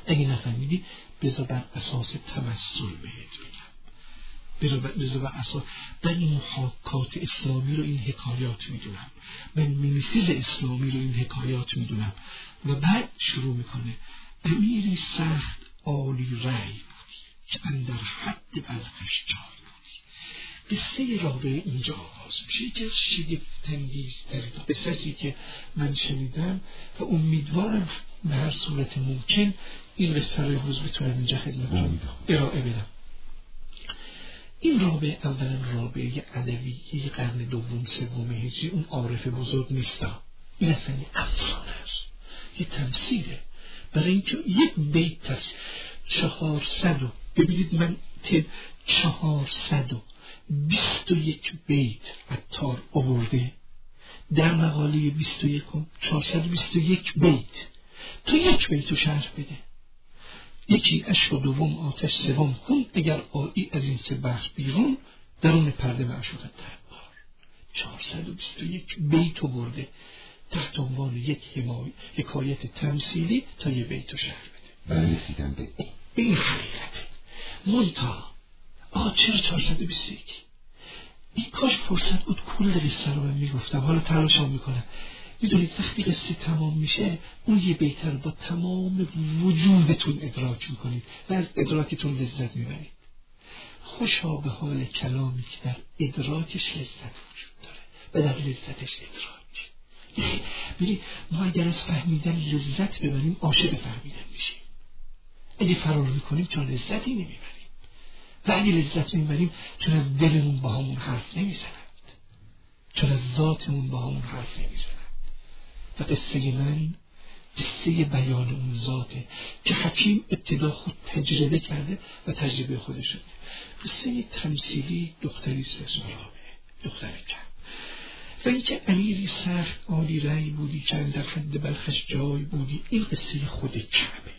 اگه نفهمیدی بذار بر اساس تمثل بهت بگم، بذار بر اساس من این محاکات اسلامی رو این حکایات میدونم، من مینیسیز اسلامی رو این حکایات میدونم. و بعد شروع میکنه امیری سخت عالی رأی بودی که اندر حد بلخش جای بودی. قصه رابعه اینجا آغاز میشه. یکی از شگفت‌انگیزترین قصصی که من شنیدم و امیدوارم به هر صورت ممکن این قصه رو امروز بتونم اینجا خدمتتون ارائه بدم. این رابعه اولا رابعه علویه قرن دوم سوم هجری، اون عارف بزرگ نیستا، این اصلا افسانه است، یه تمثیله. برای اینکه یک بیت تفسیر 400 ببینید من 421 بیت عطار آورده در مقاله 21 421 بیت تو یک بیتو شرح بده. یکی عشق و دوم آتش سوم خون، اگر آیی از این سه بحر بیرون درون پرده معشوقت دربار. 421 بیتو برده تحت عنوان یک حکایت تمثیلی تا یه بیتو شرح بده. بله رسیدم به این حقیقته. منتها چرا 421؟ این کاش فرصت بود کل قصه رو من میگفتم، حالا تلاشم میکنم. میدونید وقتی قصه تمام میشه اون یه بیت رو با تمام وجودتون ادراک میکنید و از ادراکتون لذت میبرید. خوشا به حال کلامی که در ادراکش لذت وجود داره و در لذتش ادراک. ببینید ما اگر از فهمیدن لذت ببریم عاشق فهمیدن میشیم. اگه فرار میکنیم چون لذتی نمیبریم و اگه لذت میبریم چون از دلمون با همون حرف نمیزنند، چون از ذاتمون با همون حرف نمیزنند. و قصه من قصه بیان اون ذاته که حکیم ابتدا خود تجربه کرده و تجربه خودش شده. قصه تمثیلی دختری سرسرابه، دختر کم، و اینکه امیری سخت عالی رأی بودی که اندر حد بلخش جای بودی، این قصه خود کمه.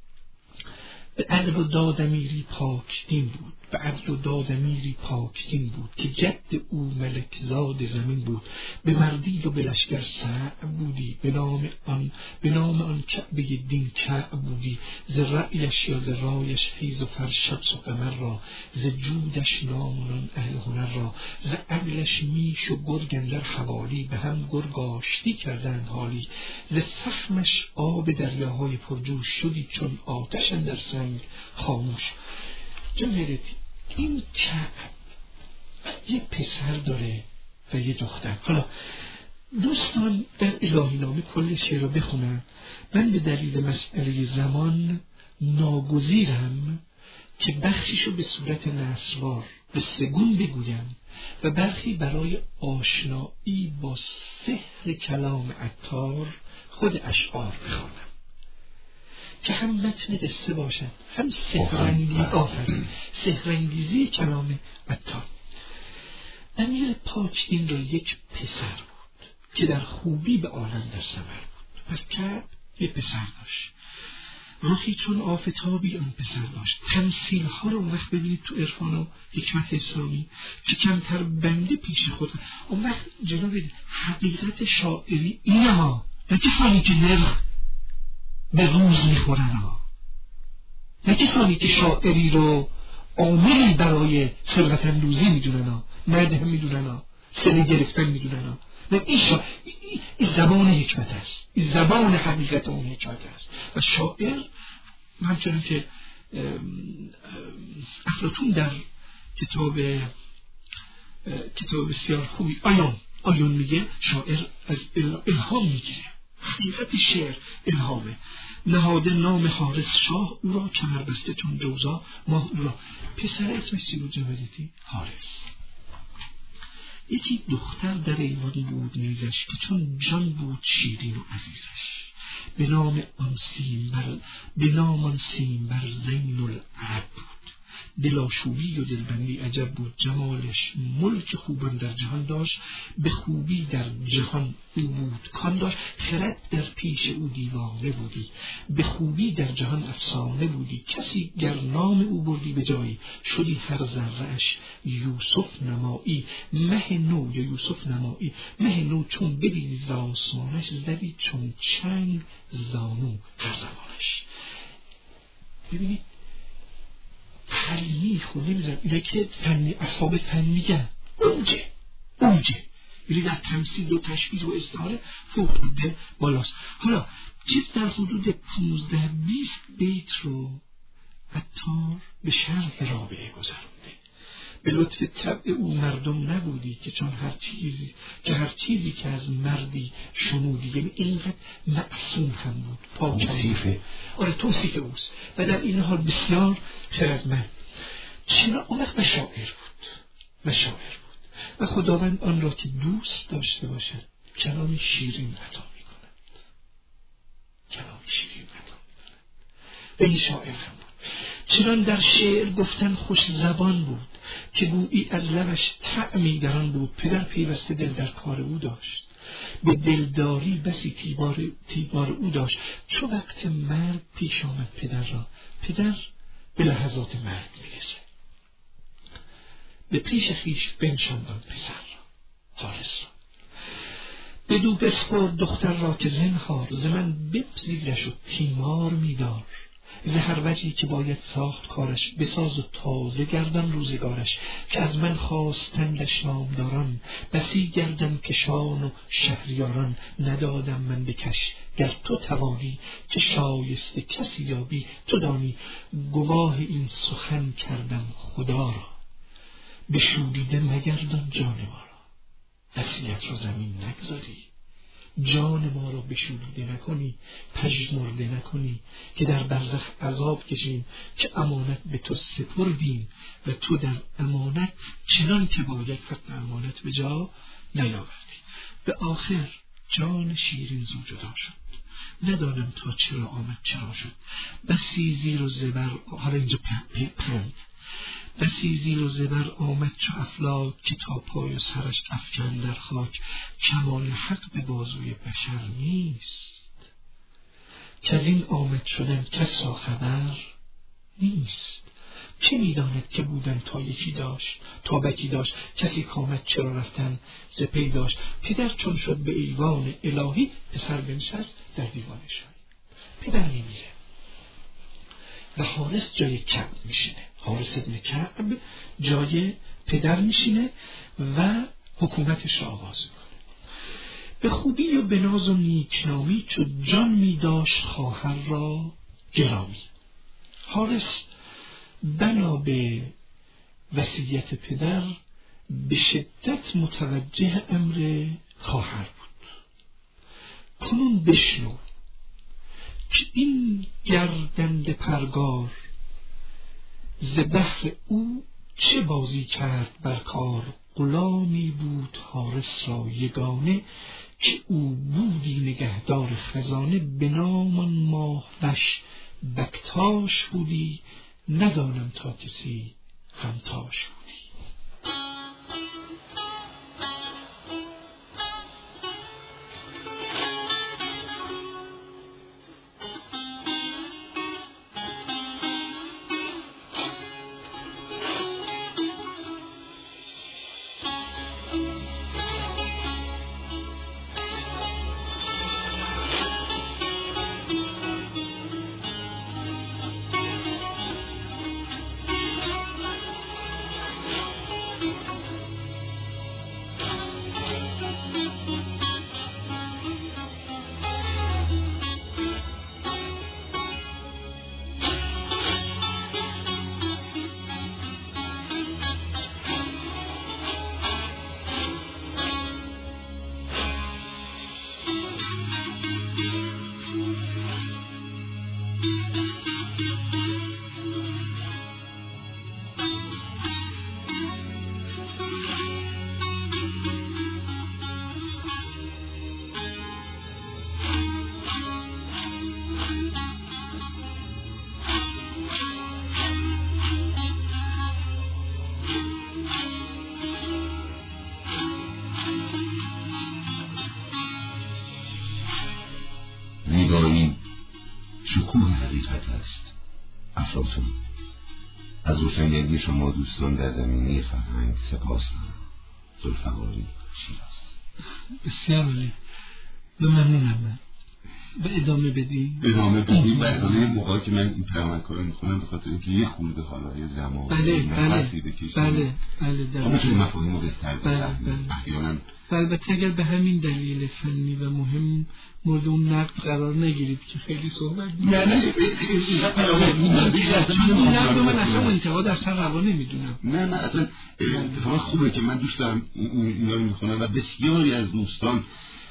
به عدل و داد امیری پاک دین بود، به عدل و داد امیری پاک دین بود که جد او ملک زاد زمین بود. به مردی و به لشکر سع بودی، به نام آن کعبه دین کع بودی. ز رأیش یا ز رایش فیض و فرشت و قمر را، ز جودش نامونان اهل هنر را. ز عقلش میش و گرگ اندر حوالی، به هم گرگ آشتی کردند حالی. ز سهمش آب دریاهای پرجوش شدی، چون آتش اندر سنگ خاموش. جمهوریتی این کعب یه پسر داره و یه دختر. حالا دوستان در الهی نامه کل شعر رو بخونن. من به دلیل مسئله زمان ناگزیرم که بخشیشو به صورت نثروار به سگون بگویم و برخی برای آشنایی با سحر کلام عطار خود اشعار بخوانم که هم متن قصه باشد هم سحرانگیزی کلام عطار. امیر پاکدین را یک پسر بود که در خوبی به عالم در ثمر بود. پس کعب یک پسر داشت، رخی چون آفتابی آن پسر داشت. تمثیل ها رو وقت ببینید تو عرفان و حکمت اسلامی که کمتر بنده پیش خود. اون وقت جناب حقیقت شاعری اینه ها، نه کسانی که نرخ به روز میخورن ها، نه کسانی که شاعری رو عاملی برای ثروت اندوزی میدونن ها، مدح میدونن ها، سلی گرفتن میدونن ها. نه این زبان حکمت است، این زبان حقیقت اون حکمت است. و شاعر همچنان که افلاطون در کتاب بسیار خوبی آیون میگه شاعر از الهام میگیره. حقیقت شعر الهامه. نهاده نام حارس شاه او را، کمر بسته چون جوزا ماه او را. پسر اسمش چی بود جمعیتی؟ حارس. یکی دختر در ایوان بود نیزش که چون جان بود شیرین و عزیزش. به نام آن سیمبر زین العرب بود. دلاشوبی و دلبندی عجب بود. جمالش ملک خوبان در جهان داشت، به خوبی در جهان او بود کان داشت. خرد در پیش او دیوانه بودی، به خوبی در جهان افسانه بودی. کسی گر نام او بردی به جایی، شدی هر ذره‌اش یوسف نمایی. مه نو یا یوسف نمایی، مه نو چون بدیدی ز آسمانش، زدی چون چنگ زانو هر زمانش. ببینید تلمیح خود نمیدونم اینه که فنی اصحاب فن میگن اوجه یعنی در تمثیل و تشبیه و استعاره فوق العاده بالاست. حالا چیز در حدود 15-20 بیت رو عطار به شرح رابعه گذرونده. به لطف طبع او مردم نبودی که چون هر چیزی که از مردی شنودی، یعنی اینقدر معصوم هم بود، پاکیفه. آره توصیف اوست و در این حال بسیار خردمند. چرا اون وقت شاعر بود و خداوند آن را که دوست داشته باشد کلامی شیرین عطا می‌کند و این شاعر هم بود. چنان در شعر گفتن خوش زبان بود که گویی از لبش طعمی در آن بود. پدر پیوسته دل در کار او داشت، به دلداری بسی تیمار او داشت. چو وقت مرگ پیش آمد پدر به لحظات مرگ میرسه، به پیش خویش بنشاند پسر را، حارس را. بدو بسپرد دختر را که زنهار، ز من بپذیرش و تیمار میدار. ز هر وجهی که باید ساخت کارش، بساز و تازه گردم روزگارش. که از من خواستندش نامداران، بسی گردم کشان و شهریاران. ندادم من بکش گر تو توانی، که شایسته کسی یابی تو دانی. گواه این سخن کردم خدا را، بشوریده مگردان جان ما را. وصیت را زمین نگذاری، جان ما را بشوریده نکنی، پژمرده نکنی. که در برزخ عذاب کشیم، که امانت به تو سپردیم. و تو در امانت چنان که باید ختم امانت به جا نیاوردی. به آخر جان شیرین زو جدا شد، ندانم تا چرا آمد چرا شد. بسی زیر و زبر، حالا اینجا پند، بسی زیر و زبر آمد چو افلاک. که تا پای و سرش افکن در خاک. کمال حق به بازوی بشر نیست، که از این آمد شدن کس را خبر نیست. چه میداند که بودن تا یکی داشت، تا بکی داشت. کسی کامد چرا رفتن ز پی داشت. پدر چون شد به ایوان الهی، پسر بنشست در دیوان شاهی. پدر میمیره و حارس جای کعب میشینه. حارس ابن کعب جای پدر میشینه و حکومتش را آغاز میکنه. به خوبی و به ناز و نیکنامی، چو جان میداشت خواهر را گرامی. حارس بنا به وصیت پدر به شدت متوجه امر خواهر بود. کنون بشنو که این گردنده پرگار، ز بهر او چه بازی کرد بر کار. غلامی بود حارس را یگانه، که او بودی نگهدار خزانه. به نام آن ماه وش بکتاش بودی، ندانم تا کسی همتاش بودی. زیبایی شکوه حقیقت است. افلاطون. از روشنگری شما دوستان در زمینه فرهنگ سپاس دارم. ذوالفقاری، شیراز. بسیار عالی، ممنونم. و ادامه بدیم و ادامه موقعی که من این پیامک رو میخونم به خاطر اینکه یه خورده حالا یه زمان بله ما میتونیم مفاهیم رو بهتر بفهمیم احیانا. البته اگر به همین دلیل فنی و مهم مورد اون نقد قرار نگیرید که خیلی صحبت نه من اصلا انتقاد اصلا روا نمیدونم. نه اصلا اتفاقا خوبه که من دوست دارم اینا رو میخونم و بسیاری از دوستان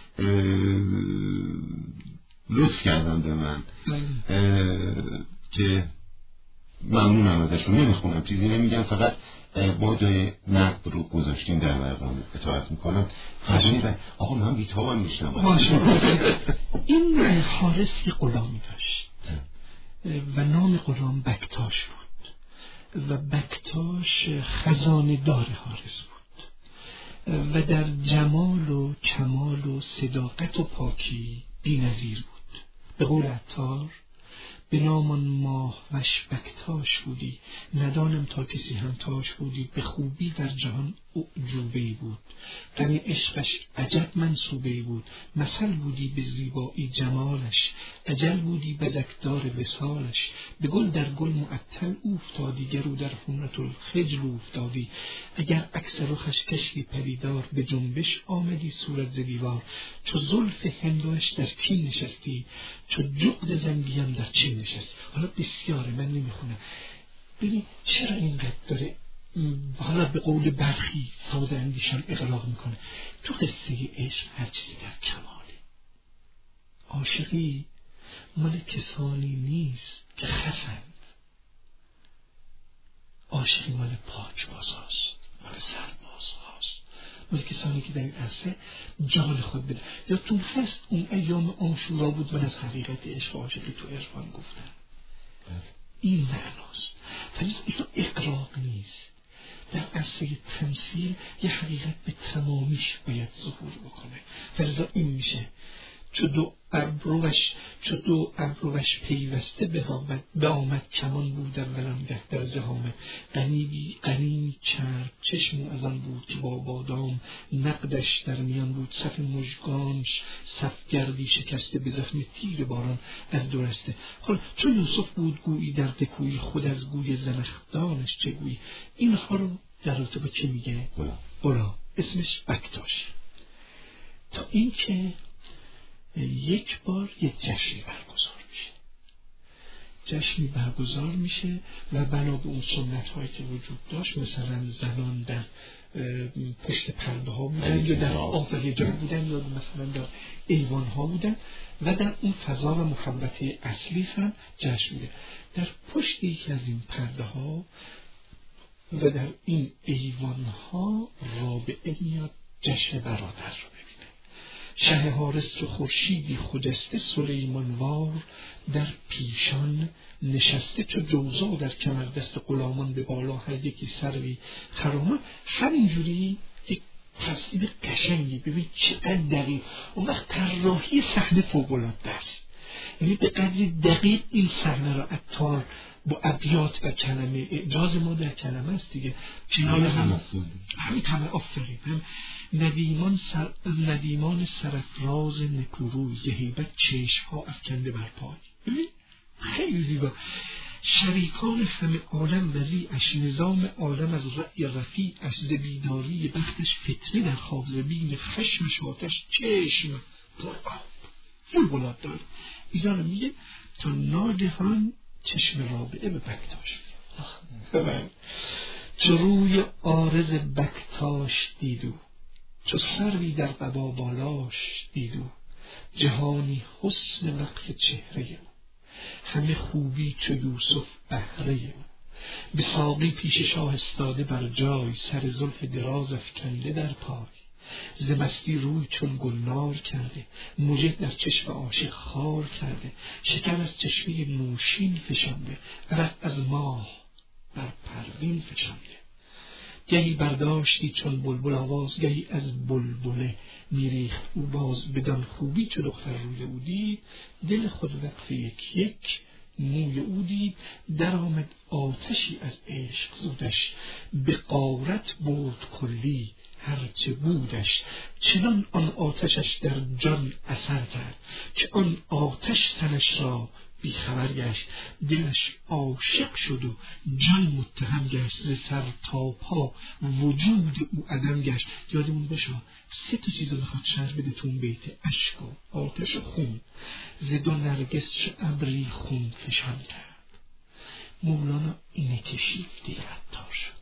لطف کردن به من که ممنونم ازشون. نمیخونم چیزی نمیگم، فقط ما جای نقد رو گذاشتیم در برنامه اطاعت میکنم. فرجانی آقا من بیتابم میشنم. این حارس که غلامی داشت و نام غلام بکتاش بود و بکتاش خزانه دار حارس بود و در جمال و کمال و صداقت و پاکی بی‌نظیر بود. به قول عطار به نامان ماه وش بکتاش بودی، ندانم تا کسی همتاش بودی. به خوبی در جهان اعجوبه‌ای بود، غم عشقش عجب منصوبه‌ای بود. مثل بودی به زیبایی جمالش، اجل بودی بزکدار وصالش. به گل در گل معطل اوفتادی، گرو در خونت الخجل اوفتادی. اگر عکس رخش کشی پریدار، به جنبش آمدی صورت ز دیوار. چو زلف هندوش در کین نشستی، چو جغد زنگیم در چین نشست. حالا بسیاره من نمیخونم. ببین چرا اینقدر داره حالا به قول برخی ساده اندیشان اغراق میکنه. تو قصه عشق هر چیزی در کماله. عاشقی مال کسانی نیست که خسند، عاشقی مال پاکبازاست، مال سربازهاست، مال کسانی که در این عرصه جان خود بده. یادتون هست اون ایام عاشورا بود من از حقیقت عشق و عاشقی تو عرفان گفتم. این معناست. ولی این اقراق نیست. در عرصه تمثیل یه حقیقت به تمامیش باید ظهور بکنه. فرضا این میشه چو دو ابروش پیوسته به آمد کمان بود در ولنگه در زهامه. قنینی چرب چشم از آن بود که با بادام نقدش در میان بود. صف مژگانش صف گردی شکسته به زخم تیر باران از درسته. حال چون یوسف بود گویی در دکویی، خود از گوی زنخدانش چه گویی. اینها رو در رابطه با چه میگه؟ بلا اسمش بکتاش. تا اینکه یک بار یک جشنی برگزار میشه و بنا به اون سنت هایی که وجود داشت، مثلا زنان در پشت پرده ها بودن یا در آفاق جا بودن یا مثلا در ایوان ها بودن و در اون فضا و محبت اصلی هم جشن میده. در پشت یکی از این پرده ها و در این ایوان ها رابعه میاد جشن برادر رو ببینه. شه حارس چو خورشیدی خجسته، سلیمانوار در پیشان نشسته. چو جوزا در کمر دست غلامان، به بالا هر یکی سروی خرامان. همینجوری یک تصویر قشنگی. ببین چقدر دقیق. اون وقت طراحی صحنه فوق‌العاده است. یعنی به قدری دقیق این صحنه را عطار با ابیات و کلمه، اعجاز ما در کلمه است دیگه، کنار همین تمام آفرین. ندیمان سرافراز نکوروی، ز هیبت چشم‌ها افکنده بر پای. ببین خیلی زیبا. شریکان همه عالم وضیعش، نظام عالم از رأی رفیعش. ز بیداری بختش فتنه در خواب، ز بیم خشمش آتش چشم پر آب. فوق‌العاده داره. اینا رو میگه تا ناگهان چشم رابعه به بکتاش میاد. چو روی عارض بکتاش دیدو، چو سروی در قبا بالاش دیدو. جهانی حسن وقف چهره او، همه خوبی چو یوسف بهره او. به ساقی پیش شاه استاده بر جای، سر زلف دراز افکنده در پای. ز مستی روی چون گلنار کرده، مژه در چشم عاشق خار کرده. شکر از چشمه نوشین فشانده، عرق از ماه بر پروین فشانده. گهی برداشتی چون بلبل آواز، گهی از بلبله میریخت او باز. بدان خوبی چو دختر روی او دید، دل خود وقف یک یک موی او دید. در آمد آتشی از عشق زودش، به غارت برد کلی هرچه بودش، چنان آن آتشش در جان اثر کرد که آن آتش تنش را بیخبر گشت. دلش عاشق شد و جان متهم گشت، ز سر تا پا وجود او عدم گشت. یادمون باشه 3 چیز رو میخواد شرح بده تو اون بیت: اشک و آتش و خون. ز 2 نرگس چو ابری خون فشان کرد. مولانا اینه که شیفته عطار شد.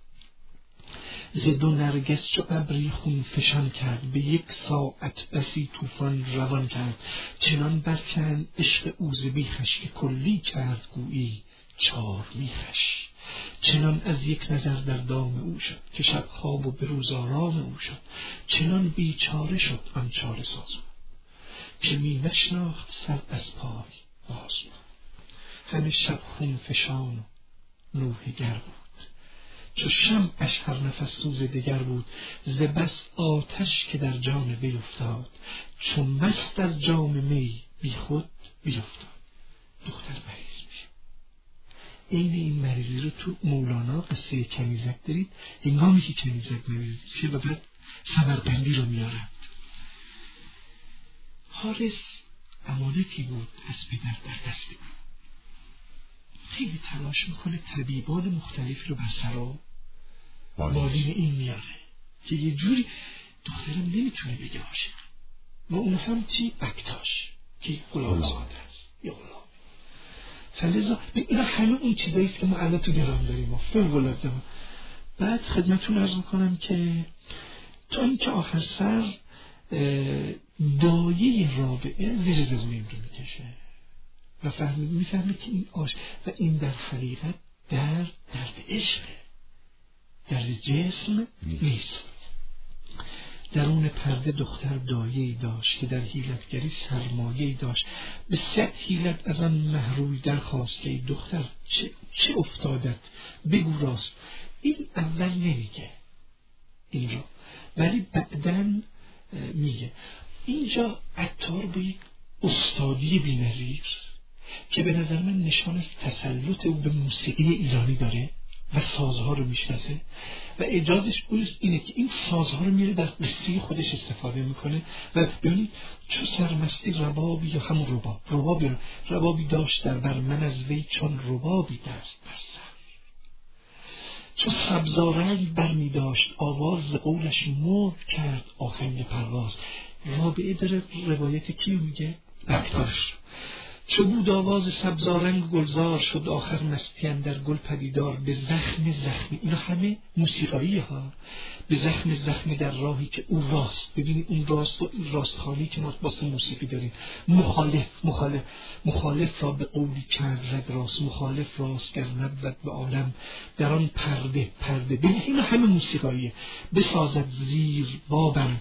ز 2 نرگس چو ابری خون فشان کرد، به 1 ساعت بسی طوفان روان کرد. چنان برکند عشق او ز بیخش، که کلی کرد گویی 4 میخش. چنان از 1 نظر در دام او شد، که شب خواب و به روز آرام او شد. چنان بیچاره شد آن چاره ساز، که می نشناخت سر از پای باز. همه شب خون فشان و نوحه گر بود، چو شمعش هر نفس سوز دگر بود. ز بس آتش که در جان وی افتاد، چو مست از جام می بی خود بیفتاد. دختر مریض میشه. این مریضی رو تو مولانا قصه کنیزک دارید. هنگامی که کنیزک مریض میشه و بعد سمرقندی رو میارن. حارس امانتی بود از پدر در دست بود. خیلی تلاش میکنه طبیبان مختلف رو بر سر بالین این میاره که یه جوری دخترم نمیتونه بگه عاشق. و اون هم چی؟ بکتاش که غلامزاده است یا غلام. فلذا اینا همه اون چیزاییست که ما الان تو گرام داریم. فوق العاده. بعد خدمتتون عرض میکنم که تا اینکه آخر سر دایه رابعه زیر زبونیم رو میکشه و میفهمه که این و این در حقیقت درد عشقه، درد جسم نیست. درون پرده دختر دایه‌ای داشت، که در حیلتگری سرمایه‌ای داشت. به 100 حیلت از آن محروی درخواست، که ای دختر چه افتادت بگو راست. این اول نمیگه این را، ولی بعدن میگه. اینجا عطار با یک استادی بی‌نظیر که به نظر من نشان از تسلط او به موسیقی ایرانی داره و سازها رو میشناسه و اجازش اینه که این سازها رو میره در قصه خودش استفاده میکنه. و ببینید چو سرمستی ربابی یا همون ربابی داشت در بر، من از وی چون ربابی دست بر سر. چو سبزارنگ برمی داشت آواز، قولش مرد کرد آهنگ پرواز. رابعه داره روایت کیو میگه؟ بکتاش. چو بود آواز سبزارنگ گلزار، شد آخر مستی اندر گل پدیدار. به زخم اینا همه موسیقایی ها. به زخم در راهی که او راست. ببینید اون راست و این راستخوانی که ما واسه موسیقی داریم. مخالف را به قولی کرد رگ راست. مخالف راست گر نبود به عالم، در آن پرده. ببینید اینا همه موسیقاییه. بسازد زیر بابم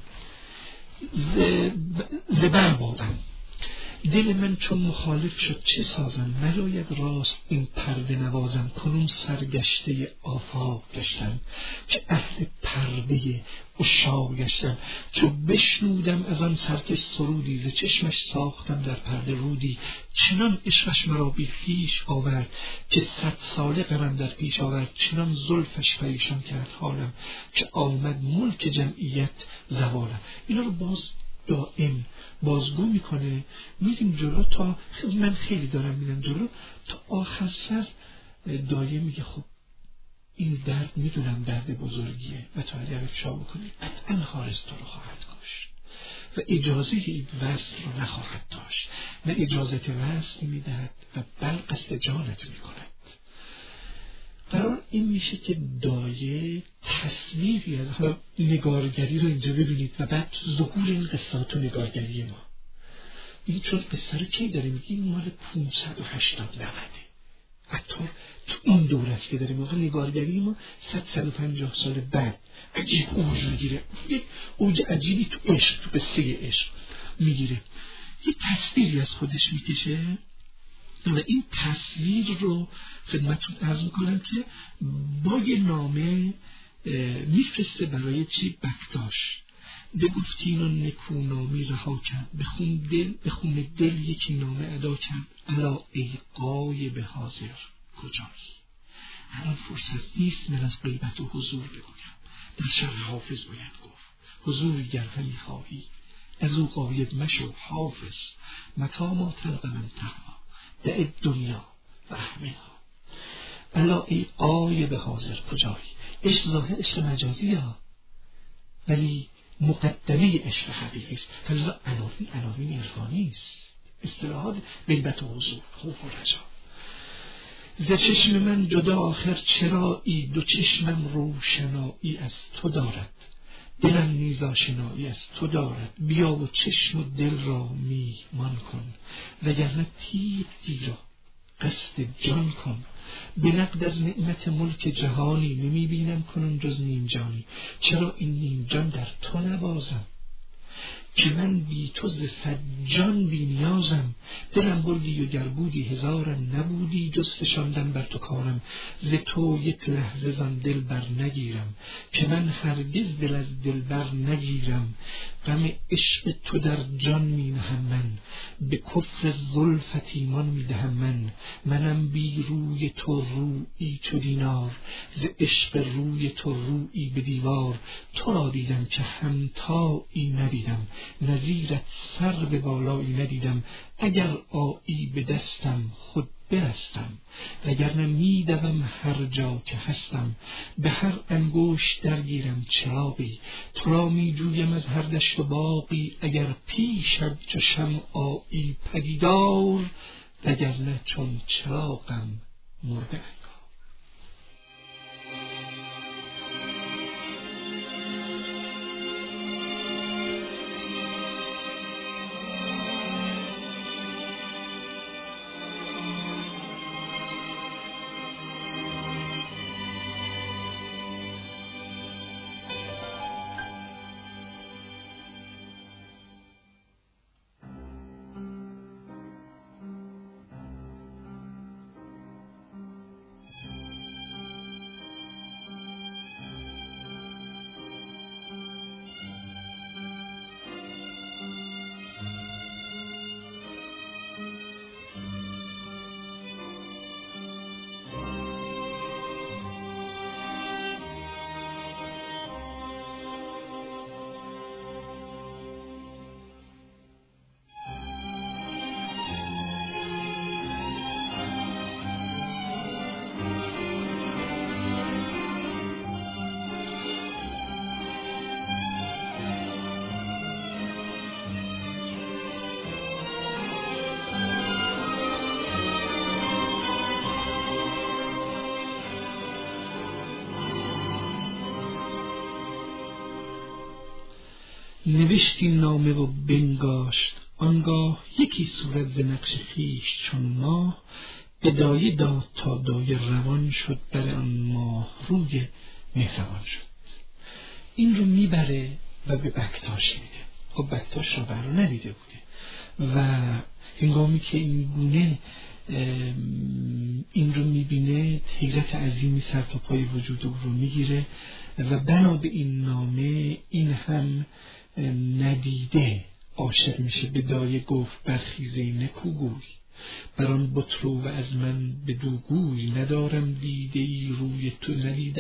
زبر بابم، دل من چون مخالف شد چه سازم. نلاید راست این پرده نوازم، کنون سرگشته آفاق گشتم. که اهل پرده عشاق گشتم. چو بشنودم از آن سرکش سرودی، ز چشمش ساختم در پرده رودی. چنان عشقش مرا بی خویش آورد، که 100 ساله غمم در پیش آورد. چنان زلفش پریشان کرد حالم، که آمد ملک جمعیت زوالم. اینا رو دائم بازگو میکنه. میریم جلو تا من خیلی دارم میرم جلو تا آخر سر دایه میگه خب این درد میدونم درد بزرگیه و تا اگر افشا بکنی قطعا حارس تو رو خواهد کشت و اجازه این وصل رو نخواهد داشت و اجازت وصل میدهد و بل قصد جانت میکند. قرار این میشه که دایه تصویری از نگارگری رو اینجا ببینید و بعد ظهور این قصات و نگارگری ما. این چون قصه رو کی داره میگه این مال 580 حتی تو این دور است که داره موقع نگارگری ما 150 سال بعد عجیب اوج میگیره. یک اوج عجیبی تو عشق، تو قصه عشق میگیره. یک تصویری از خودش میکشه و این تصویر رو خدمتتون عرض میکنم که با یه نامه میفرسته برای چی؟ بکتاش. بگفتی اینو نکونامی رها کرد، به خون دل یکی نامه ادا کرد. الا ای غایب حاضر کجایی؟ الان فرصت نیست من از غیبت و حضور بگویم. در شرح حافظ باید گفت حضوری گر همی خواهی از او غایب مشو حافظ متا ما تلق من تهوا دع دنیا و اهملها. الا ای غایب حاضر کجایی؟ عشق ظاهر عشق مجازی ها، ولی مقدمه عشق حقیقی است. فلذا عناوین عرفانی است، اصطلاحات غیبت و حضور، خوف و رجا. ز چشم من جدا آخر چرایی، دو چشمم روشنایی از تو دارد، دلم نیز آشنایی از تو دارد. بیا و چشم و دل را میهمان کن، وگرنه تیغ گیر و قصد جان کن. به نقد از نعمت ملک جهانی، نمی بینم کنون جز نیم جانی. چرا این نیم جان در تو نبازم، که من بی تو ز صد جان بی نیازم. دلم بردی و گر بودی هزارم، نبودی جز فشاندن بر تو کارم. ز تو یک لحظه زان دل بر نگیرم، که من هرگز دل از دل بر نگیرم. غم عشق تو در جان می نهم من، به کفر زلفت ایمان می دهم من. منم بی روی تو رویی چو دینار، ز عشق روی تو رویی به دیوار. تو را دیدم که همتایی ندیدم، نظیرت سر به بالایی ندیدم. اگر آیی به دستم خود برستم، وگرنه می دوم هر جا که هستم. به هر انگشت درگیرم چراغی، تو را می جویم از هر دشت و باغی. اگر پیشت چو شمع آیی پدیدار، وگرنه چون چراغم مرده. نوشتی نامه و بنگاشت آنگاه، یکی صورت ز نقش خویش چون ماه. بدایه داد تا دایه روان شد، بر آن ماه روی مهربان شد. این رو میبره و به بکتاش میده. خب بکتاش رو برا ندیده بوده و هنگامی که این گونه این رو میبینه حیرت عظیمی سر تا پای وجود رو میگیره و بنا به این نامه این هم ندیده عاشق میشه. به دایه گفت برخیزه نکوگوی، بران بطرو و از من بدوگوی. ندارم دیده روی تو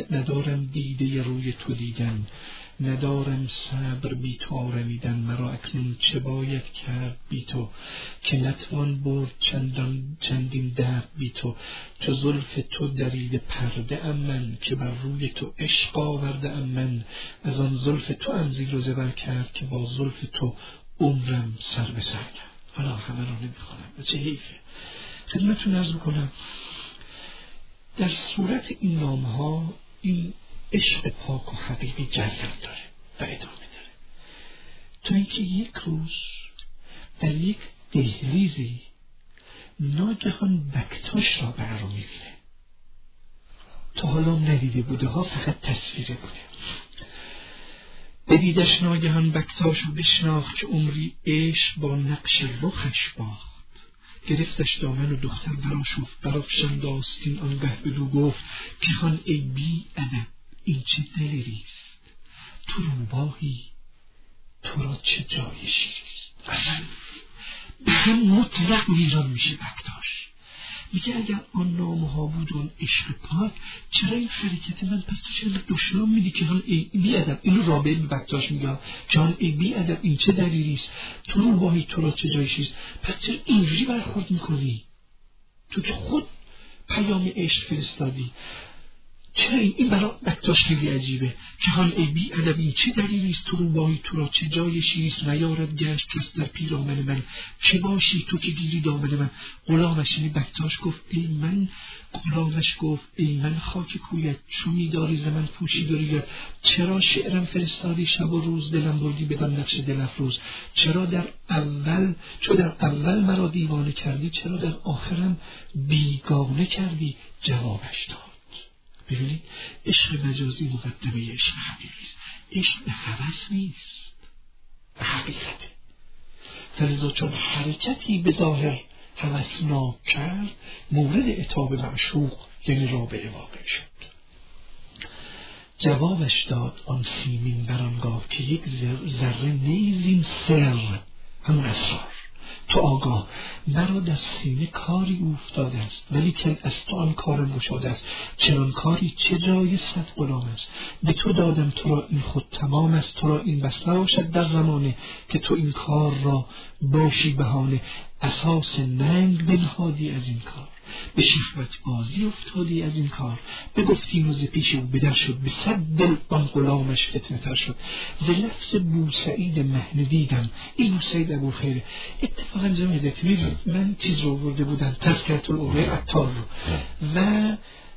دیدن، ندارم صبر بی تو آرمیدن. مرا اکنون چه باید کرد بی تو، که نتوان برد چندین درد بی تو. چو زلف تو درید پرده ام من، که بر روی تو عشق آورده ام من. از آن زلف تو ام زیر و زبر کرد، که با زلف تو عمرم سر به سر کرد. حالا همه رو نمیخوانم، چه حیفه. خدمتتون عرض میکنم در صورت این نامه ها این عشق پاک و حقیقی جریان داره و ادامه داره، تا اینکه یک روز در یک دهلیزی ناگهان بکتاش را بر رو میبینه. تا حالا ندیده بوده ها، فقط تصویره بوده. بدیدش ناگهان بکتاش و بشناخت، که عمری عشق با نقش رخش باخت. گرفتش دامن و دختر برافشاند آستین، آنگه بدو گفت پیخان ای بی ادب این چه دلیریست. تو روباهی تو را چه جای شیریست. اصلا به هم مطلق ویران میشه بکتاش. میگه اگر آن نامه ها بود اون عشق پاک، چرا این حرکت من؟ پس تو چرا دشنام میدی که حال ای بی ادب؟ اینو رابعه به بکتاش میگه که حال ای بی ادب این چه دلیلیست؟ تو رو واهی تو را چه جایشیست؟ پس چرا اینجوری برخورد میکنی؟ تو که خود پیام عشق فرستادی. چرا این برای بکتاش خیلی عجیبه که حال ای بی ادب این چه دلیلیست؟ تو رو واهی تو را چه جایشیست؟ نیارد گشت کس در پیرامن من، چه باشی تو که گیری دامن من. غلامش یعنی بکتاش گفت ای من، غلامش گفت ای من خاک کویت، چون میداری ز من پوشیده رویت. چرا شعرم فرستادی شب و روز، دلم بردی بدان نقش دل افروز. چرا در اول مرا دیوانه کردی، چرا در آخرم بیگانه کردی؟ جوابش داد. ببینید عشق مجازی مقدمه عشق حقیقی است. عشق به هوس نیست، به حقیقته. فلذا چون حرکتی به ظاهر هوسناک کرد، مورد عتاب معشوق یعنی رابعه واقع شد. جوابش داد آن سیمین برانگاه که یک ذره نیزین سر، همون اسرار. تو آگاه مرا در سینه کاری افتاده است، ولی که از تو آن کارم گشاده است. چنان کاری چه جای صد غلام است، به تو دادم تو را این خود تمام است. تو را این بس نباشد در زمانه، که تو این کار را باشی بهانه. اساس ننگ بنهادی از این کار، به شهوت بازی افتادی از این کار. بگفتیم و ز پیش او بدر شد، به صد دل آن غلامش فتنه تر شد. ز لفظ بوسعید مهنه دیدم، این بوسعید ابوالخیره. اتفاقا جمعه دکتر من چیز رو برده بودم، تذکرة الاولیاء عطار رو، و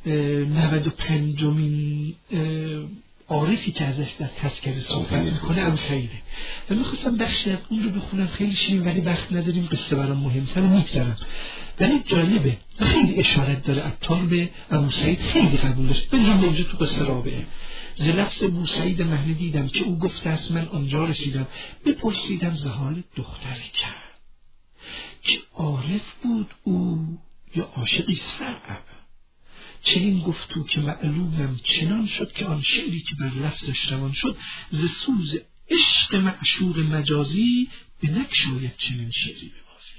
95مین عارفی که ازش در تذکره صحبت میکنه ابوسعیده، و میخواستم بخشی از اون رو بخونم. خیلی شیرین ولی وقت نداریم، قصه برام مهمتر رو میگذارم، ولی جالبه، خیلی اشارت داره عطار به ابوسعید، خیلی قبول داشت. بنجام موجود تو قصه رابعه. ز لفظ بوسعید مهنه دیدم، که او گفته است من آنجا رسیدم. بپرسیدم ز حال دختری کرد، که عارف بود او یا عاشقی صعب. چنین گفتو که معلومم چنان شد، که آن شعری که بر لفظش روان شد، ز سوز عشق معشوق مجازی، به نگشاید چنین شعری ببازی.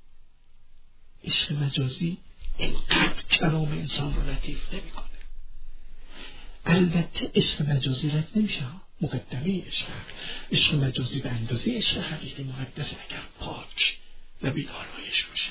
عشق مجازی اینقدر کلام انسان رو لطیف نمی کنه. البته عشق مجازی رد نمیشه، مقدمه عشق مجازی به اندازه عشق حقیقی مقدس اگر پاک و بی‌آلایش باشه.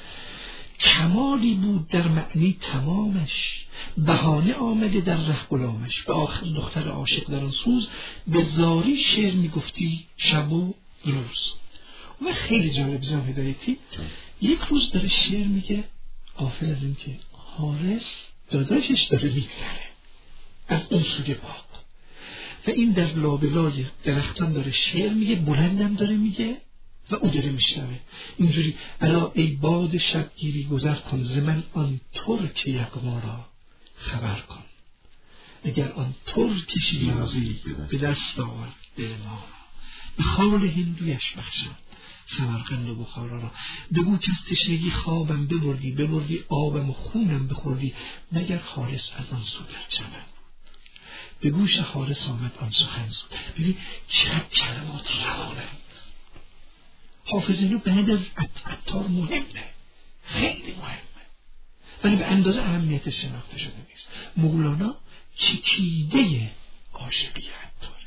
کمالی بود در معنی تمامش، بهانه آمده در ره غلامش. به آخر دختر عاشق در آن سوز، به زاری شعر میگفتی شب و روز. و خیلی جالب جام هدایتی یک روز داره شعر میگه، غافل از این که حارس داداشش داره میگذره از اون سوی باغ، و این در لابلای درختان داره شعر میگه، بلندم داره میگه و او داره میشنوه اینجوری: الا ای باد شبگیری گذر کن، ز من آن ترک یغما را خبر کن. اگر آن ترک شیرازی به دست آورد دل ما را، به خال هندویش بخشم سمرقند و بخارا را. بگو که از تشنگی خوابم ببردی آبم و خونم بخوردی، مگر حارس از آن سو در چمن. به گوش حارس آمد آن سخن زود. ببین چقدر کلمات روانه. حافظ اینو بعد از عطار مهمه، خیلی مهمه، ولی به اندازه اهمیتش شناخته شده نیست. مولانا چکیده عاشقی عطاره.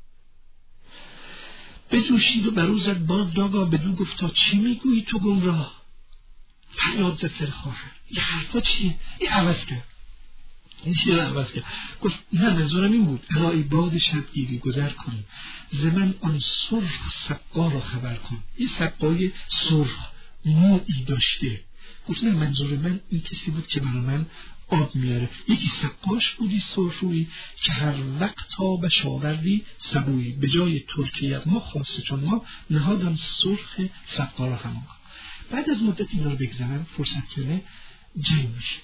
بجوشید و برو زد باد ناگاه، بدو گفتا چی میگویی تو گمراه. فریاد زد سر خواهر این حرفا چیه؟ این عوض کرد، این چیه رو عوض کرد. گفت نه منظورم این بود: الا ای باد شبگیری گذر کن، ز من آن سرخ سقا را خبر کن. این سقای سرخ مویی داشته. گفت نه منظور من این کسی بود که برای من آب میاره. یکی سقاش بودی سرخویی، که هر وقت تابش آوردی سبویی. به جای ترک یغما خواسته چون ما، نهادم سرخ سقا را همان کن. بعد از مدت اینا رو بگذارم فرصت کنه جنگ میشه.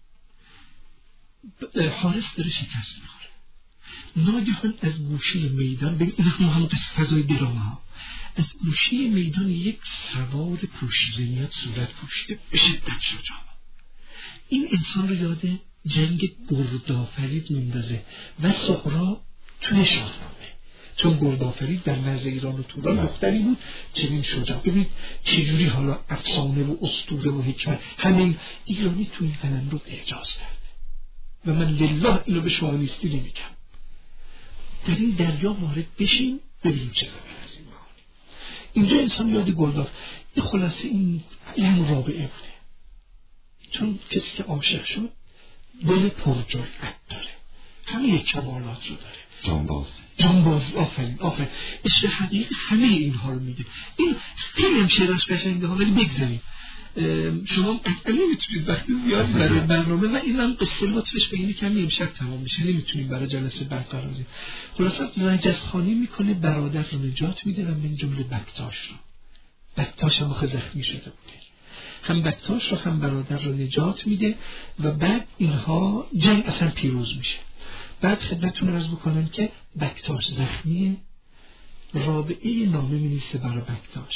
حارس داره شکست میخوره. ناگهان از گوشه میدان، ببین این هم فضای درامه ها، از گوشه میدان یک سوار پوشیده میاد، صورت پوشیده، به شدت شجاع. این انسان رو یاد جنگ گردآفرید میندازه و سغرا توی شاهنامه، چون گردآفرید در مرز ایران و توران دختری بود چنین شجاع. ببینید چجوری حالا افسانه و اسطوره و حکمت همین ایرانی تو این قلمرو اعجاز کرد و من لله اینو به شما نیستی نمیگم. در این دریا وارد بشین ببینیم چه خبر از این معانی. اینجا انسان یاد گردآفرید این خلاصه این هم رابعه بوده، چون کسی که عاشق شد دل پرجرأت داره، همه کمالات رو داره، جانبازی. آفرین عشق حقیقی همه اینها رو میده. این خیلی هم شعرش قشنگه ها، ولی بگذاریم شما قطعا نمیتونید وقتی زیادی برای برنامه و این هم قصه لطفش به اینی کمی امشب تمام میشه، نمیتونیم برای جلسه برقراریم. خلاصه رجزخانی میکنه، برادر رو نجات میده و من جمله بکتاش رو، بکتاش هم آخه زخمی شده بوده، هم بکتاش رو هم برادر رو نجات میده و بعد اینها جنگ اصلا پیروز میشه. بعد خدمتتون عرض بکنم که بکتاش زخمیه، رابعه نامه می‌نویسه برای بکتاش: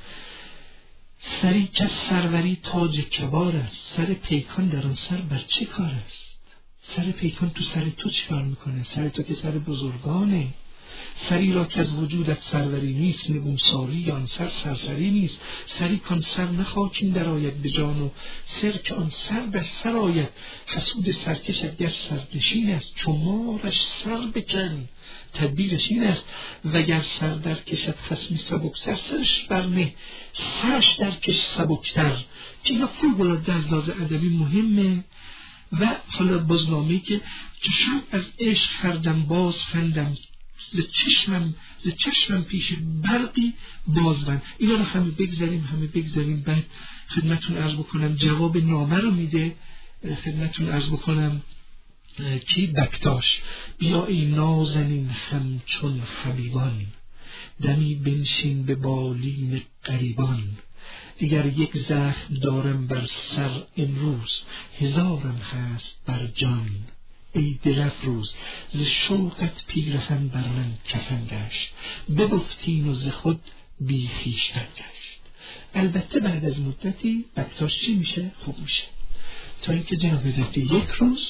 سری که سروری تاج کبار است، سر پیکان در آن سر بر چه کار است؟ سر پیکان تو سر تو چی کار میکنه؟ سر تو که سر بزرگانه. سری را که از وجودت سروری نیست، نگونساری آن سر سرسری نیست. سری کان سر نخاکین در آید به جان و سر که آن سر در سر آید. حسود سرکشت گر سرنشین است، چو مارش سر بکن تدبیرش این است. وگر سر در کشد خصمی سبک سر، سرش برنه سرش در کش سبکتر. که اینا فوق العاده از لحاظ ادبی مهمه. و حالا بازنامه‌ای که شب از عشق هردم باز خندم، ز چشمم پیش برقی بازبند. اینا رو همه بگذاریم. بعد خدمتون عرض بکنم جواب نامه رو میده، خدمتون عرض بکنم کی؟ بکتاش: بیا ای نازنین همچون خمیبان، دمی بنشین به بالین غریبان. دیگر یک زخم دارم بر سر امروز، هزارم هست بر جان. ای دل افروز ز شوقت پیرهن بر من کفن گشت، بگفتین و ز خود بی خویشتن گشت. البته بعد از مدتی بکتاش چی میشه؟ خوب میشه، تا اینکه جناب حضرت یک روز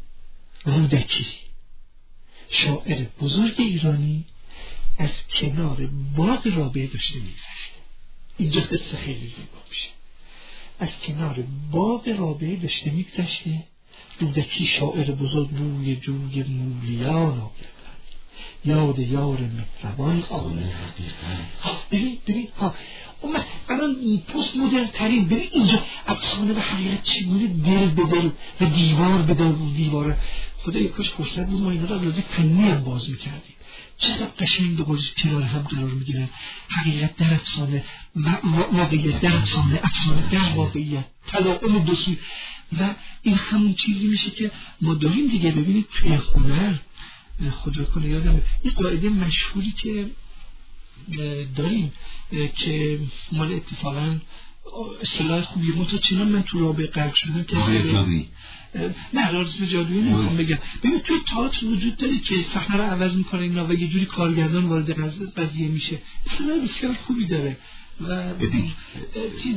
رودکی شاعر بزرگ ایرانی از کنار باغ رابعه داشته میگذشته. اینجا قصه خیلی زیبا میشه. از کنار باغ رابعه داشته میگذشته، رودکی شاعر بزرگ بوی جوی مولیان آورد، یاد یار مهربان آمد. ببین اومد الان پست مدرن ترین. ببین اینجا افسانه و حقیقت چگونه دل به دل و دیوار به دیواره. خدا یک کاش فرصت بود ما اینا رو لازم فنی هم باز میکردیم. چقدر قشنگ دو گوش کنار هم قرار میگیرن، حقیقت در افسانه و واقعیت در افسانه، افسانه در واقعیت، تلاقم دو سوی. و این همون چیزی میشه که ما داریم دیگه. ببینید توی هنر خدا کنه یادم یه قاعده مشهوری که داریم که مال اتفاقا اصطلاح خوبیه متا چنان من تو رابعه غرق شدم که نه رازم جادویی نمیخوام بگم. ببین توی تئاتر وجود داره که صحنه رو عوض میکنه اینا و یه جوری کارگردان وارد قضیه میشه. اصطلاح بسیار خوبی داره و چیز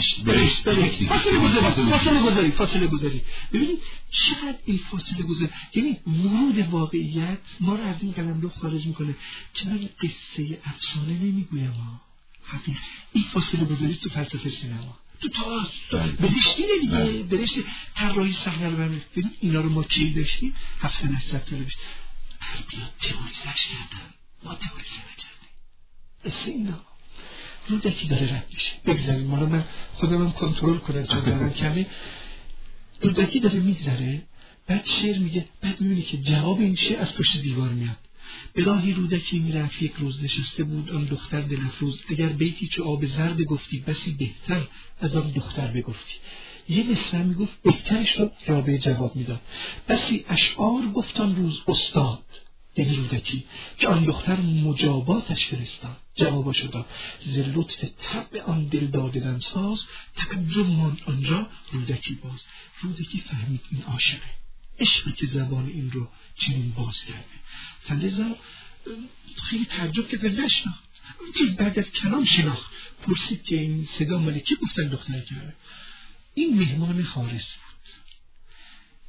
فاصله گذاری. ببینید چقدر این فاصله گذاری، یعنی ورود واقعیت ما رو از این قلمرو خارج میکنه که من قصه افسانه نمیگویم ها، حقیقت این فاصله گذاری تو فلسفه سینما، تو تئاتر برشتی دیگه، برشتی طراحی صحنه رو برمی. ببین اینا رو ما کی داشتیم 700 سال پیش. بیا تئوریزش کردن، ما تئوریزه نکردیم. قصه اینا رودکی داره رد میشه. بگذاریم حالا من خودم کنترل کنم چون زمان کمی. رودکی داره میگذره، بعد شعر میگه، بعد میبینی که جواب این شعر از پشت دیوار میاد. به راهی رودکی میرفت یک روز نشسته بود آن دختر دلفروز. اگر بیتی چو آب زرد گفتی بسی بهتر از آن دختر بگفتی. یه مصرع میگفت بهترش رو رابعه جواب میداد. بسی اشعار گفتان روز استاد یعنی رودکی که آن دختر مجاباتش فرستاد. جواباشو داد ز لطف طبع آن دل دادن ساز. تعجب ماند آنجا رودکی باز. رودکی فهمید این عاشقه، عشقی که زبان این رو چنین باز کرده. فلذا خیلی تعجب که نشناخت، چیز بعد از کلام شناخت. پرسید که این صدا مال کی؟ گفتن دختر کرده. این مهمان حارس بود.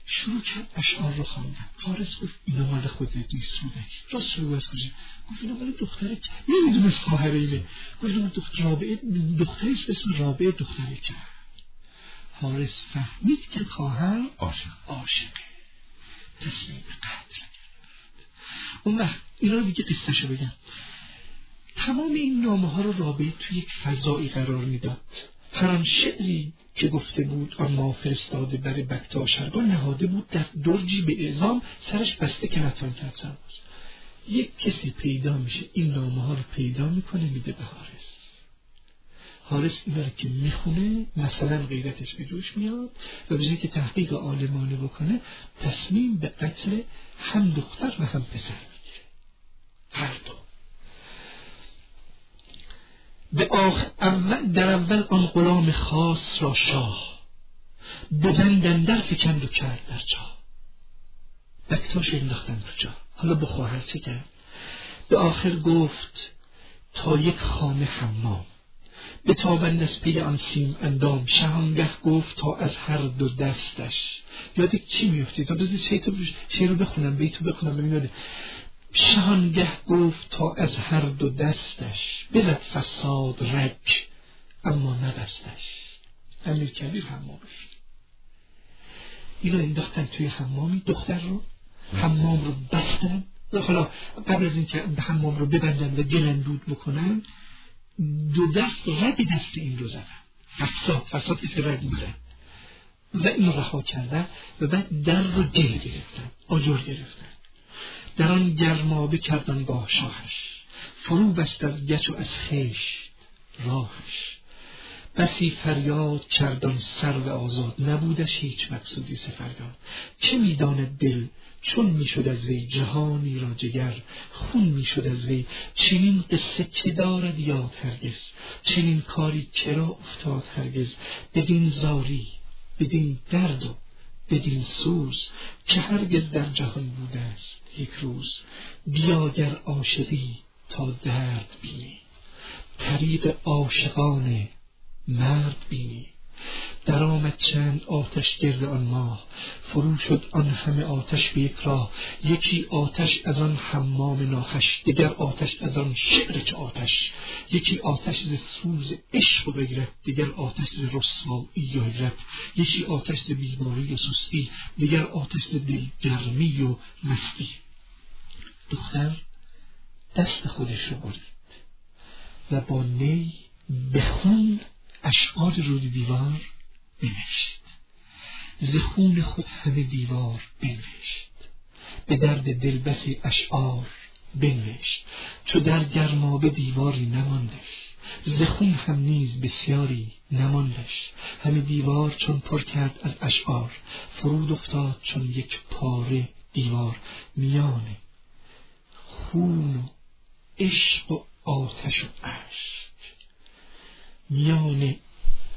شروع کرد اشعار رو خواندن. حارس گفت اینا مال خودت نیست رودکی. راست شروع از کجا؟ گفت اینا مال دختره نمیدونست خواهر اینه. گفت اینا رابعه دختریست به اسم رابعه دختره کرد. حارس فهمید که خواهر عاشقه. تصمیم به قتل گرفت. اون وقت اینا رو دیگه قصه‌شو بگم. تمام این نامه ها رو رابعه توی یک فضایی قرار میداد. هر آن شعری که گفته بود آن ما فرستاده بر بکتاشرگان نهاده بود در درجی به اعزام، سرش بسته که نتوان کرد سرباز. یک کسی پیدا میشه این نامه ها رو پیدا میکنه میده به حارس. حارس اینا رو که میخونه مثلا غیرتش به جوش میاد و به جای که تحقیق عالمانه بکنه تصمیم به قتل هم دختر و هم پسر میگیره. هر دو. در اول آن غلام خاص را شاه به بندندر فکند و کرد در چاه. بکتاش انداختن در چاه. حالا به خواهر چه کرد؟ به آخر گفت تا یک خانه حمام به تابند از پی آن سیم اندام. شهانگه گفت تا از هر دو دستش. یاد چی میفتی؟ تا بذار شعر رو بخونم بیتو بخونم ببینید. شهانگه گفت تا از هر دو دستش بزد فساد رک اما نبستش. امیر کبیر حمامش. اینو انداختن توی حمامی دختر رو، حمام رو بستن. حالا قبل از این که حمام رو ببندن و گل اندود بکنن دو دست رد دست این رو زدن. فساد که رد میزن و این رو رها کردن و بعد در رو گل گرفتن، آجر گرفتن. در آن گرمابه کردن گاه شاهش فرو بست از گچ و از خیش راهش. بسی فریاد کردن سر و آزاد نبودش هیچ مقصودی فریاد. چه میداند دل چون میشد از وی جهانی را جگر خون میشد از وی. چنین قصه که دارد یاد هرگز چنین کاری کرا افتاد هرگز. بدین زاری بدین درد و بدین سوز که هرگز در جهان بوده است یک روز. بیا گر عاشقی تا درد بینی طریق عاشقان مرد بینی. در آمد چند آتش گرد آن ماه فرو شد آن همه آتش به یک راه. یکی آتش از آن حمام ناخوش دیگر آتش از آن شعر چه آتش. یکی آتش ز سوز عشق و غیرت دیگر آتش ز رسوایی و حیرت. یکی آتش ز بیماری و سستی دیگر آتش ز دلگرمی و مستی. دختر دست خودش رو برید و با نی به خون اشعار روی دیوار بنوشت. ز خون خود همه دیوار بنوشت. به درد دل بسی اشعار بنوشت. چو در گرمابه دیواری نماندش ز خون هم نیز بسیاری نماندش. همه دیوار چون پر کرد از اشعار فرود افتاد چون یک پاره دیوار. میان خون و عشق و آتش و اشک. میان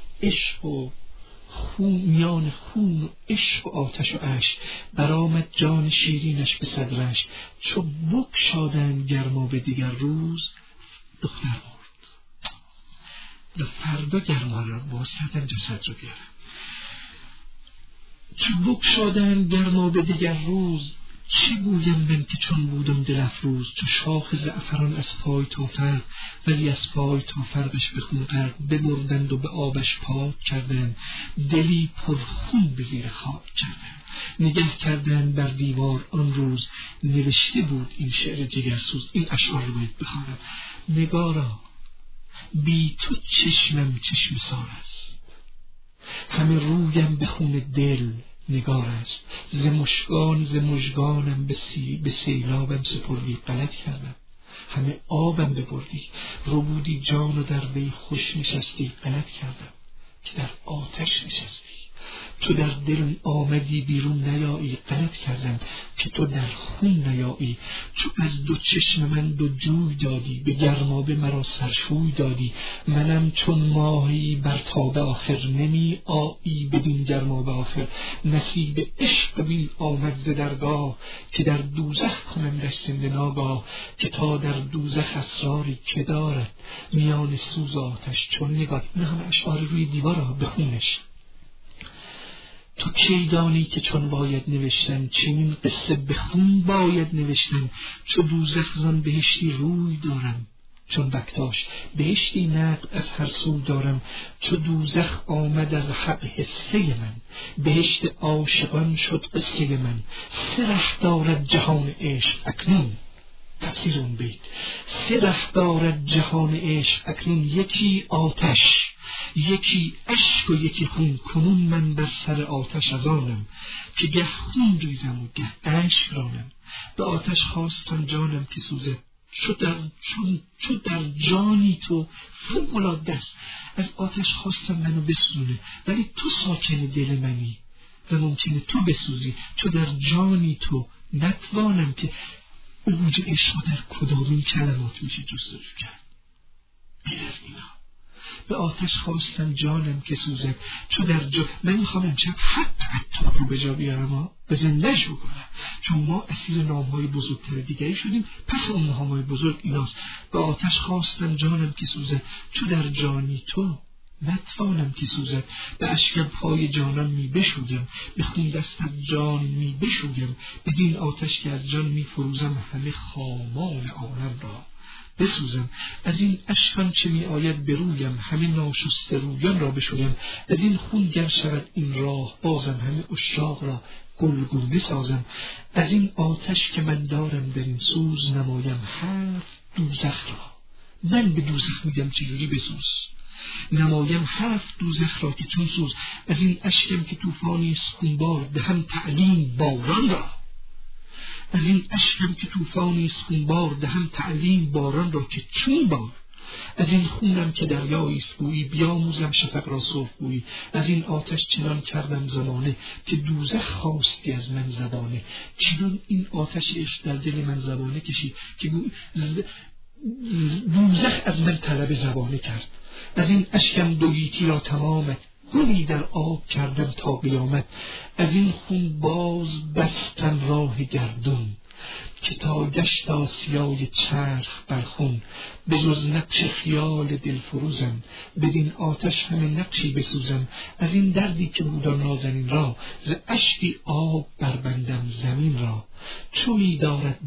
خون و عشق و آتش و اشک برآمد جان شیرینش به صدرش. چو بگشادند گرمابه دیگر روز دختر مرد و فردا گرمابه را باز کردن جسد رو بیارن. چو بگشادند گرمابه دیگر روز چه گویم من که چون بودم دل افروز. چو شاخ زعفران از پای تا فرق ولی از پای تا فرقش به خون غرق. ببردند و به آبش پاک کردند دلی پر خون به زیر خاک کردند. نگه کردند بر دیوار آن روز نوشته بود این شعر جگرسوز. این اشعار رو باید بخوانم. نگارا بی تو چشمم چشم سار است همه رویم به خون دل نگار است. ز مژگانم به سیلابم سپردی غلط کردم همه آبم ببردی. ربودی جان و در وی خوش نشستی غلط کردم که در آتش نشستی. تو در دل آمدی بیرون نیایی غلط کردم که تو در خون نیایی. چو از دو چشم من دو جوی دادی به گرمابه مرا سرشوی دادی. منم چون ماهی بر تابه آخر نمی آیی بدین گرمابه آخر. نصیب عشق بین آمد ز درگاه که در دوزخ کنندش زنده ناگاه. که تا در دوزخ اسراری که دارد میان سوز آتش چون نگاه. این همه اشعار روی دیوار ها بخونش. تو کی دانی که چون باید نوشتن، چنین قصه به خون باید نوشتن. چو دوزخ زان بهشتی روی دارم، چون بکتاش بهشتی نقد از هر سو دارم. چو دوزخ آمد از حق حصه من، بهشت عاشقان شد قصه من. سه ره دارد جهان عشق اکنون، تفسیر اون بیت. سه ره دارد جهان عشق اکنون، یکی آتش، یکی اشک و یکی خون. کنون من بر سر آتش از آنم، که گه خون ریزم و گه اشک رانم. به آتش خواستم جانم که سوزد، چو در جانی تو فوق‌العاده است. از آتش خواستم منو بسوزونه، ولی تو ساکن دل منی و ممکنه تو بسوزی. چو در جانی تو نتوانم که اوج عشق در کدامین کلمات میشه جستجو کرد. غیر از اینا به آتش خواستم جانم که سوزد. چو در من میخوام امشب حتی عطار رو به جا بیارم به زندهش بکنم، چون ما اسیر نامهای بزرگتر دیگری شدیم. پس اون نامهای بزرگ ایناست. به آتش خواستم جانم که سوزد، چو در جانی تو نتوانم که سوزد. به اشکم پای جانم می بشویم، به خون دست از جان می بشویم. بدین آتش که از جان می فروزم، همه خامان عالم را بسوزم. از این اشکان چه می آید برویم، همه ناشسته رویان را بشویم. از این خون گر شود این راه بازم، همه عشاق را گلگونه سازم. از این آتش که من دارم در این سوز، نمایم هفت دوزخ را. من به دوزخ میگم چجوری بسوز، نمایم هفت دوزخ را که چون سوز. از این اشکم که توفانی خونبار، دهم تعلیم باران را. از این اشکم که توفانی خونبار، دهم تعلیم باران را که چون بار. از این خونم که دریایی سبویی، بیاموزم شفق را سرخگویی. از این آتش چنان کردم زمانه، که دوزخ خواستی از من زبانه. چنان این آتش عشق در دل من زبانه کشید، که دوزخ از من طلب زبانه کرد. از این اشکم دویتی را تمامت، گویی در آب کردم تا قیامت. از این خون باز بستم راه گردون، که تا گشت آسیای چرخ بر خون. به جز نقش خیال دلفروزم، بدین آتش همه نقشی بسوزم. از این دردی که بودم نازنین را، ز اشکی آب بربندم زمین را. چو می دارد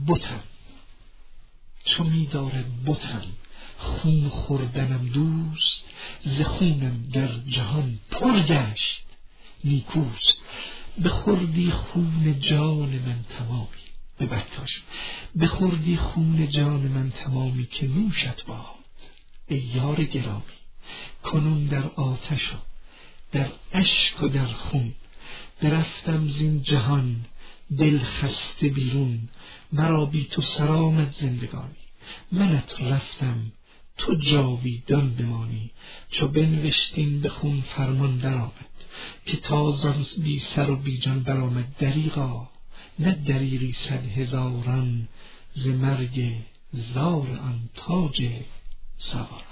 بتم خون خوردنم دوست، ز خونم در جهان پر گشت نیکوست. بخوردی خون جان من تمامی، به بکتاش بخوردی خون جان من تمامی، که نوشت باد ای یار گرامی. کنون در آتش و در اشک و در خون، برفتم زین جهان دل خسته بیرون. مرا بی تو سرآمد زندگانی، منت رفتم تو جاویدان بمانی. چو بنوشتین به خون فرمان درآمد، که تازان بی سر و بی جان برآمد. دریغا نه دریغی 100,000 ز مرگ زار آن تاج سواران.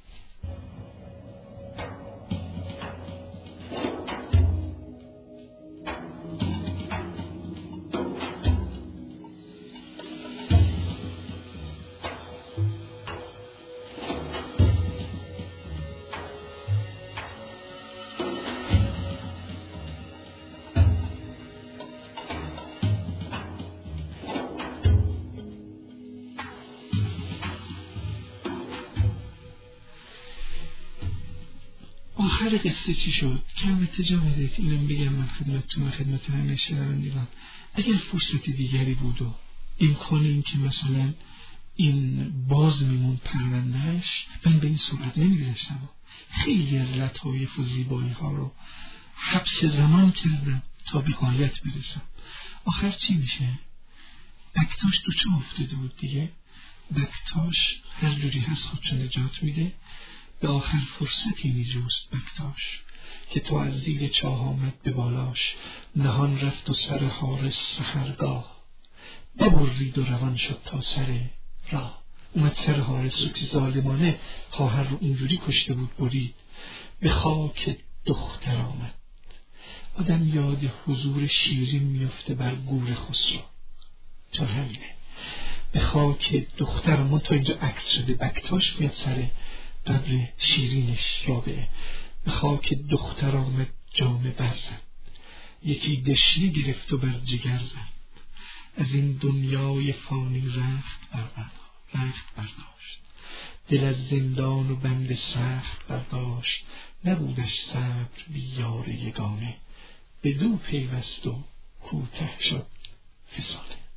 آخر قصه چی شد؟ کلمت جامعه اینم بگم من خدمت همه شنوندگان. اگر فرصت دیگری بود و امکان این که مثلا این باز میمون پروندهش، من به این صورت نمیگذاشتم. خیلی از لطایف و زیبایی ها رو حبس زمان کردم تا به غایت برسم. آخر چی میشه؟ بکتاش تو چه افتاده بود دیگه؟ بکتاش هر جوری هست خودشو نجات میده. به آخر فرصتی میجوست بکتاش، که تو از زیر چاه آمد به بالاش. نهان رفت و سر حارس سحرگاه، ببرید و روان شد تا سر راه. اومد سر حارس رو که ظالمانه خواهر رو اونجوری کشته بود برید. به خاک دختر آمد. آدم یاد حضور شیرین میفته بر گور خسرو، چون همینه. به خاک دختر ما تا اینجا عکس شده، بکتاش میاد سر قبر شیرینش یابه. به خاک دختر آمد جامه برزد، یکی دشنه گرفت و بر جگر زد، از این دنیای فانی رخت برداشت. دل از زندان و بند سخت برداشت، نبودش صبر بی یار یگانه، بدو پیوست و کوته شد فسانه.